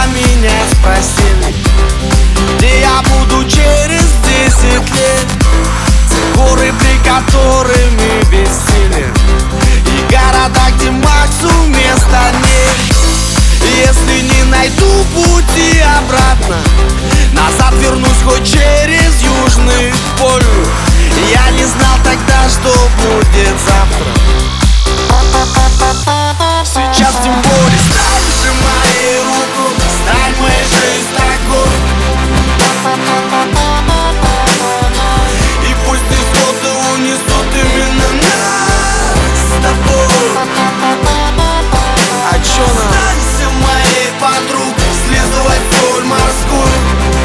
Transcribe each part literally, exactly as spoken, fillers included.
меня спросили, где я буду через десять лет. Те горы, при которыми бессилен, и города, где Максу места нет. Если не найду пути обратно, назад вернусь хоть через южный полюс. Я не знал тогда, что будет завтра. Сейчас тем более. Стань же моей руку, стань моей жизнь такой. И пусть несоты унесут именно нас с тобой. А чё нам? Станься моей подругой, слизывать соль морскую.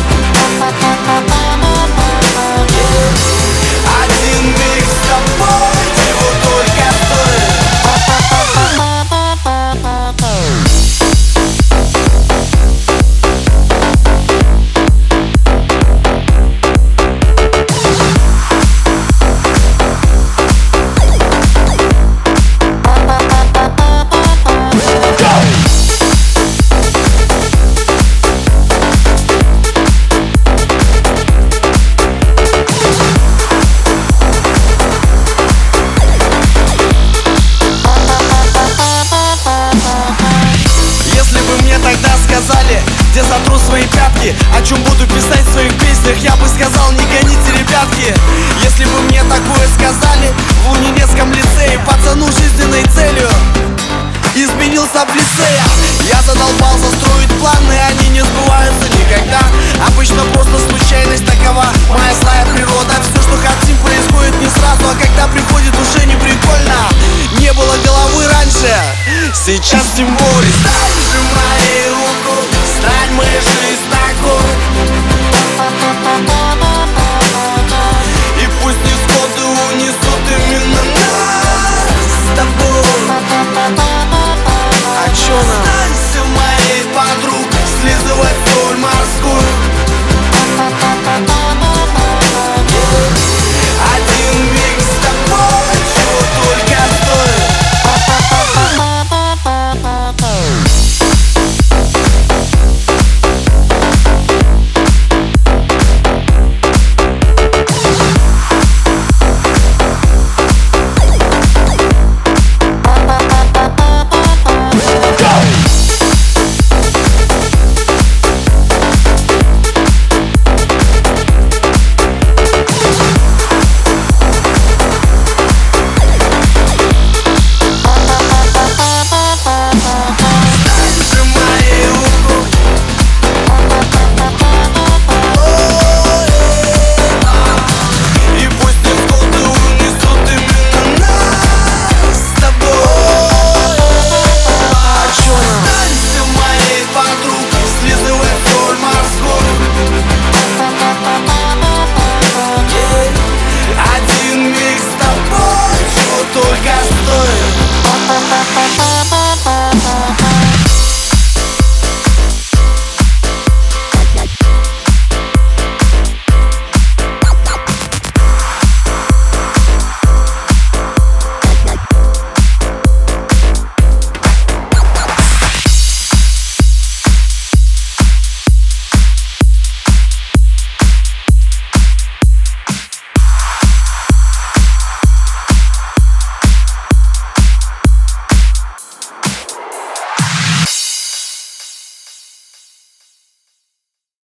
Один миг с тобой чего только стоит. Сказали, где сотру свои пятки, о чем буду писать в своих песнях, я бы сказал, не гоните, ребятки. Если бы мне такое сказали в Лунинецком лицее, пацану жизненной целью изменился в лицее. Я задолбался строить планы, они не сбываются никогда. Обычно просто случайность такова, моя злая природа. Все, что хотим, происходит не сразу, а когда приходит, уже не прикольно. Не было головы раньше, сейчас тем более. Стань же моей руку, стань моей жизнью.